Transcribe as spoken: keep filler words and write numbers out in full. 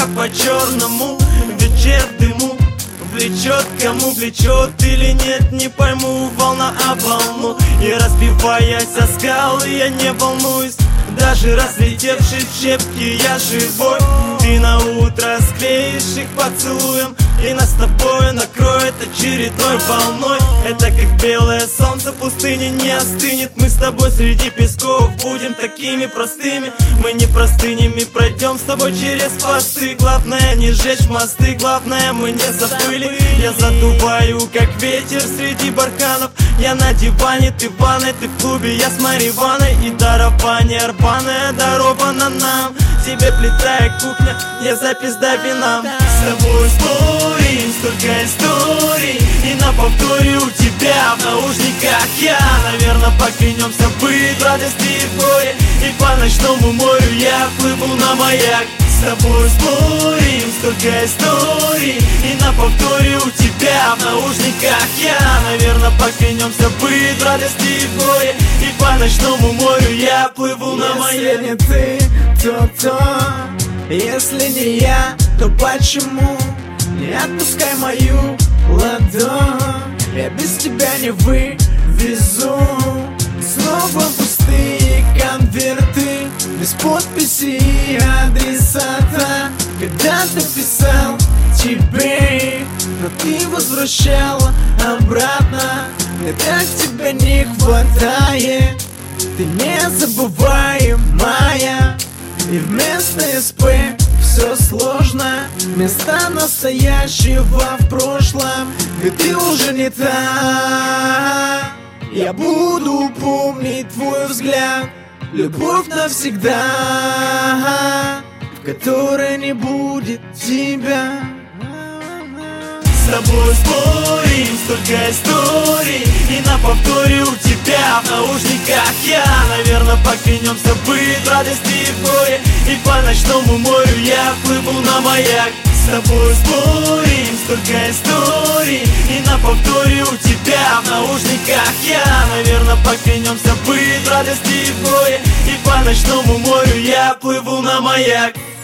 по черному. Вечер в дыму влечет, кому влечет или нет, не пойму. Волна об волну, и разбиваясь о скалы, я не волнуюсь. Даже разлетевшись в щепки, я живой. Ты на утро склеишь их поцелуем, и нас с тобой накроет очередной волной. Это как белое солнце, пустыни не остынет. Мы с тобой среди песков будем такими простыми. Мы не простынями пройдем с тобой через посты. Главное не сжечь мосты, главное мы не забыли. Я задуваю, как ветер среди барханов. Я на диване, ты в ванной, ты в клубе, я с Мариваной. И дарование рваное даровано нам. Тебе плита и кухня, я запись до вина. С тобой спорим, столько историй, и на повторе у тебя в наушниках я. Наверное, поклянемся быть в радости и в горе, и по ночному морю я плыву на маяк. С тобой спорим, столько историй, и на повторе у тебя в наушниках я. Наверное, поклянемся быть в радости и в горе, и по ночному морю я плыву на маяк. Если не ты, то то, если не я, то почему? Не отпускай мою ладонь, я без тебя не вывезу. Снова пустые конверты, без подписи и адресата. Когда-то писал тебе, но ты возвращала обратно. Мне так тебя не хватает, ты незабываемая. И вместо СП все сложно, вместо настоящего в прошлом. Ведь ты уже не та. Я буду помнить твой взгляд, любовь навсегда, в которой не будет тебя. С тобой спорим, столько историй, и на повторе у тебя в наушниках я. Наверное, поклянемся быть в радости и в горе, и по ночному морю я плыву на маяк. С тобой спорим, столько историй, и на повторе у тебя в наушниках я. Наверное, поклянемся быть в радости и в горе, и по ночному морю я плыву на маяк.